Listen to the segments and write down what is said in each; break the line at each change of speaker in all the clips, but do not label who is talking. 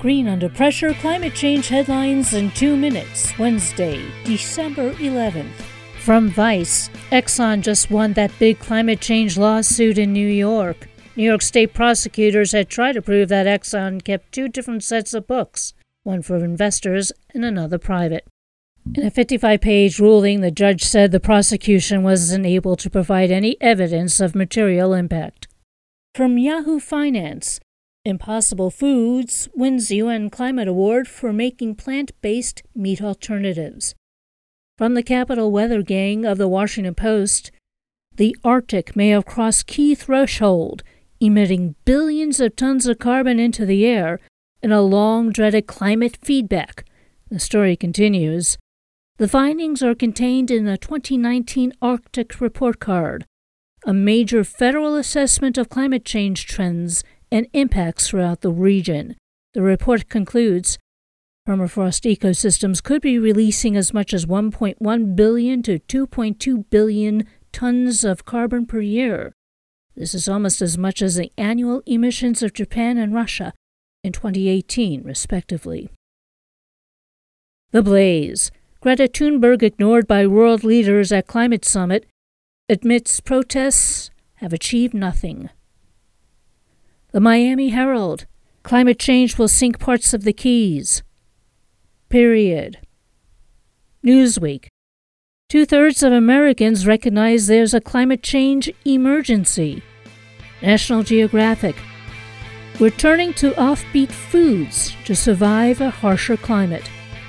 Green Under Pressure Climate Change Headlines in 2 minutes, Wednesday, December 11th. From Vice, Exxon just won that big climate change lawsuit in New York. New York State prosecutors had tried to prove that Exxon kept two different sets of books, one for investors and another private. In a 55-page ruling, the judge said the prosecution wasn't able to provide any evidence of material impact. From Yahoo Finance, Impossible Foods wins UN Climate Award for making plant-based meat alternatives. From the Capital Weather Gang of the Washington Post, the Arctic may have crossed key threshold, emitting billions of tons of carbon into the air in a long-dreaded climate feedback. The story continues. The findings are contained in the 2019 Arctic Report Card, a major federal assessment of climate change trends and impacts throughout the region. The report concludes, permafrost ecosystems could be releasing as much as 1.1 billion to 2.2 billion tons of carbon per year. This is almost as much as the annual emissions of Japan and Russia in 2018, respectively. The Blaze. Greta Thunberg ignored by world leaders at Climate Summit, admits protests have achieved nothing. The Miami Herald. Climate change will sink parts of the Keys. Period. Newsweek. 2/3 of Americans recognize there's a climate change emergency. National Geographic. We're turning to offbeat foods to survive a harsher climate.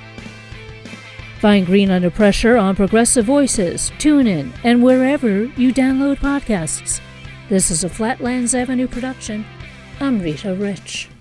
Find Green Under Pressure on Progressive Voices, TuneIn, and wherever you download podcasts. This is a Flatlands Avenue production. I'm Rita Rich.